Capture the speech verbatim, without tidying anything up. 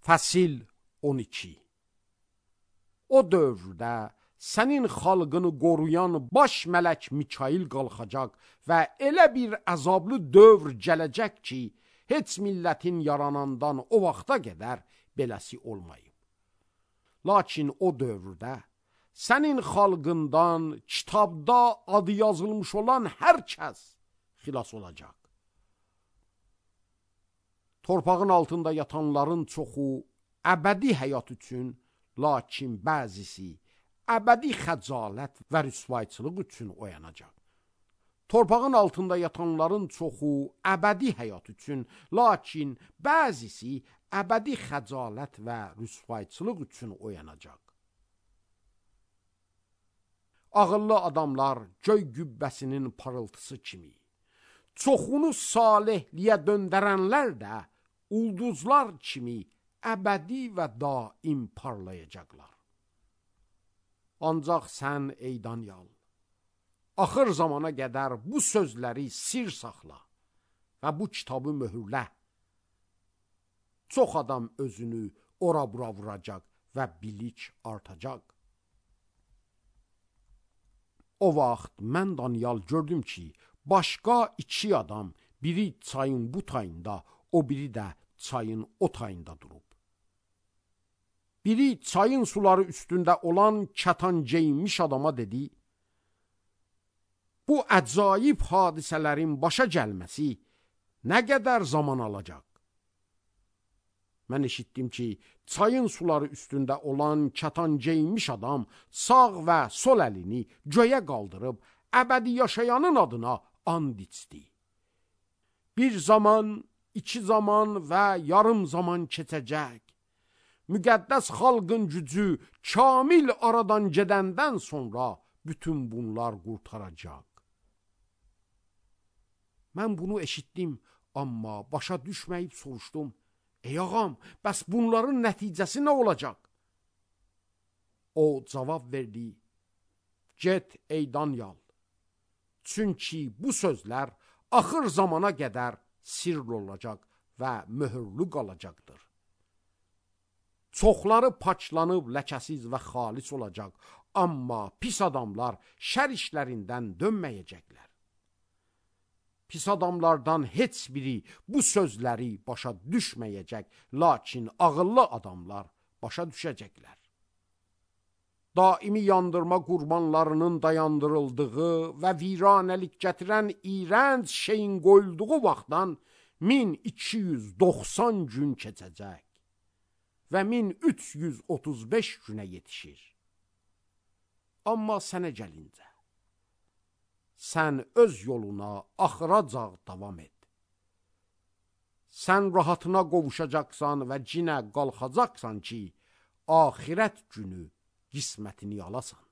Fəsil on iki. O dövrdə sənin xalqını qoruyan baş mələk Mikail qalxacaq və elə bir əzablı dövr gələcək ki, heç millətin yaranandan o vaxta qədər beləsi olmayıb. Lakin o dövrdə sənin xalqından kitabda adı yazılmış olan hər kəs xilas olacaq. Torpağın altında yatanların çoxu əbədi həyat üçün, lakin bəzisi əbədi xəcalət və rüsvayçılıq üçün oyanacaq. Torpağın altında yatanların çoxu əbədi həyat üçün, lakin bəzisi əbədi xəcalət və rüsvayçılıq üçün oyanacaq. Ağıllı adamlar göy qübbəsinin parıltısı kimi, çoxunu salihliyə döndərənlər də ulduzlar kimi əbədi və daim parlayacaqlar. Ancaq sən ey Danyal, axır zamana qədər bu sözləri sir saxla və bu kitabı möhürlə. Çox adam özünü ora-bura vuracaq və bilik artacaq. O vaxt mən Danyal gördüm ki, başqa iki adam, biri çayın bu tayında, o biri də çayın o tayında durub. Biri çayın suları üstündə olan kətan geyinmiş adama dedi, bu əcaib hadisələrin başa gəlməsi nə qədər zaman alacaq? Mən eşitdim ki, çayın suları üstündə olan kətan geyinmiş adam sağ və sol əlini göyə qaldırıb, əbədi yaşayanın adına and içdi. Bir zaman, iki zaman və yarım zaman keçəcək. Müqəddəs xalqın gücü kamil aradan gedəndən sonra bütün bunlar qurtaracaq. Mən bunu eşitdim, amma başa düşməyib soruşdum. Ey ağam, bəs bunların nəticəsi nə olacaq? O cavab verdi, get ey Danyal, çünki bu sözlər axır zamana qədər sirr olacaq və möhürlü qalacaqdır. Çoxları paçlanıb ləkəsiz və xalis olacaq, amma pis adamlar şər işlərindən dönməyəcəklər. Pis adamlardan heç biri bu sözləri başa düşməyəcək, lakin ağıllı adamlar başa düşəcəklər. Daimi yandırma qurbanlarının dayandırıldığı və viranəlik gətirən iyrənc şeyin qoyulduğu vaxtdan min iki yüz doxsan gün keçəcək və min üç yüz otuz beş günə yetişir. Amma sənə gəlincə, sən öz yoluna axıracaq davam et. Sən rahatına qovuşacaqsan və cinə qalxacaqsan ki, axirət günü qismətini alasan.